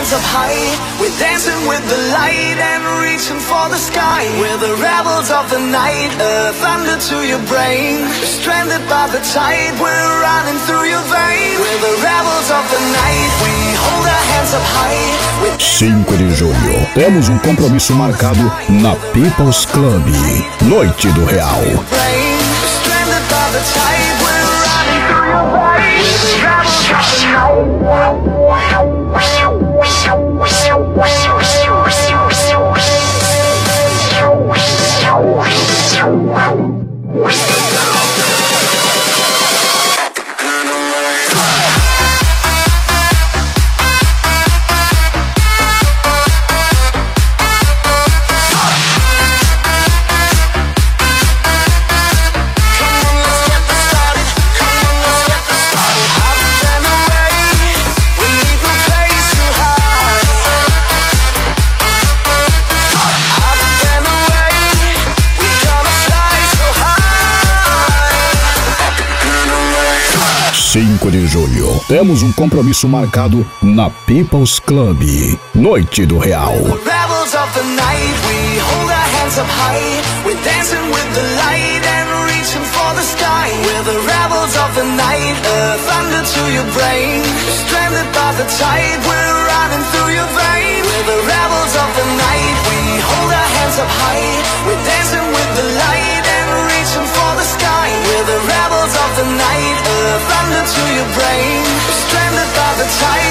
hands up high. We're dancing with the light and reaching for the sky. We're the rebels of the night, thunder to your brain. Stranded by the tide, we're running through your veins. We're the rebels of the night, we hold our hands up high. 5 de julho, temos um compromisso marcado na People's Club, Noite do Real. Stranded by the tide, we're running through your veins. We're the rebels of the de julho, temos um compromisso marcado na People's Club, Noite do Real. Rebels of the night, we hold our hands up high. We're dancing with the light and reaching for the sky. We're the rebels of the night, thunder to your brain. Stranded by the tide, we're running through your veins. We're the rebels of the night, we hold our hands up high. We're dancing with the light and reaching for the sky. We're the rebels of the night, thunder to your brain. Stranded by the tide.